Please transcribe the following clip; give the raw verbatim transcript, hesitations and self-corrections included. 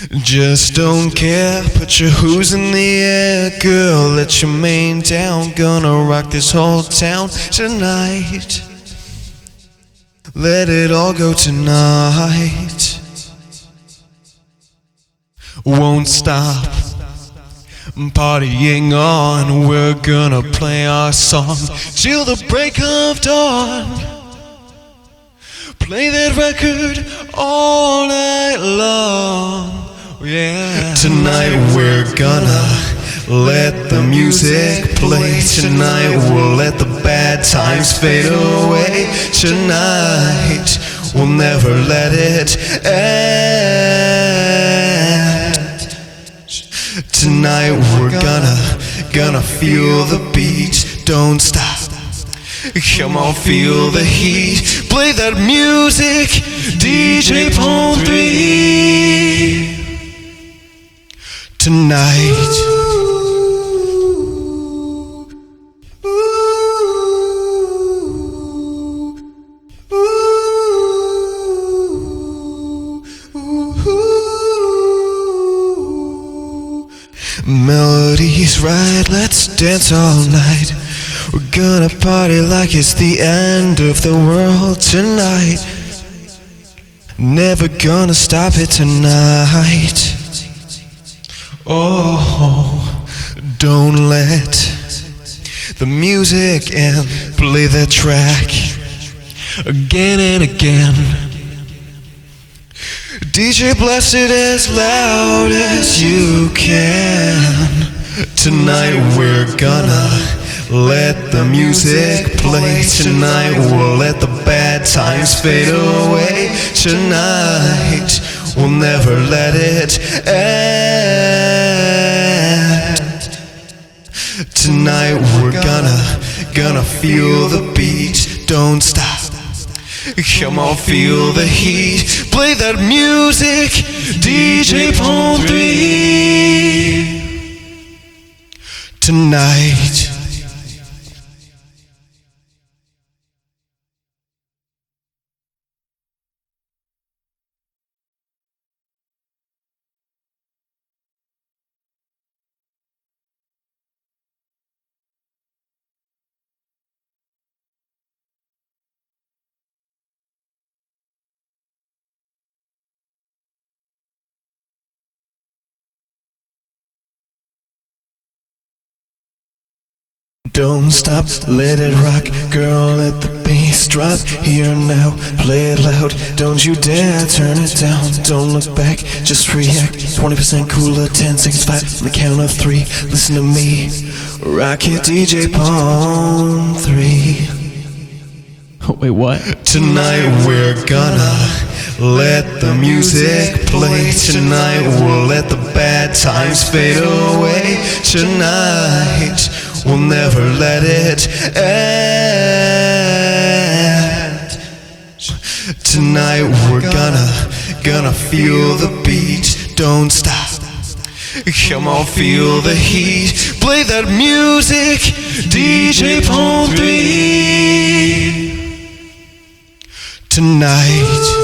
Just don't care, put your who's in the air, girl, let your mane down. Gonna rock this whole town tonight. Let it all go tonight. Won't stop partying on. We're gonna play our song till the break of dawn. Play that record all night long. Yeah. Tonight we're gonna let the music play. Tonight we'll let the bad times fade away. Tonight we'll never let it end. Tonight we're gonna, gonna feel the beat. Don't stop. Come on, feel the heat. Play that music, D J Palm three. Tonight. Melody's right, let's dance all night. We're gonna party like it's the end of the world tonight. Never gonna stop it tonight. Oh, don't let the music end. Play that track again and again. D J blast it as loud as you can. Tonight we're gonna let the music play. Tonight we'll let the bad times fade away. Tonight we'll never let it end. Tonight we're gonna, gonna feel the beat. Don't stop. Come on, feel the heat. Play that music, D J Palm three. Tonight. Don't stop, let it rock, girl, let the bass drop. Here now, play it loud, don't you dare turn it down. Don't look back, just react. Twenty percent cooler, ten seconds flat. On the count of three, listen to me. Rock it, D J Palm three. Oh, wait, what? Tonight we're gonna let the music play. Tonight we'll let the bad times fade away. Tonight we'll never let it end. Tonight we're gonna, gonna feel the beat. Don't stop. Come on, feel the heat. Play that music, D J Palm three. Tonight.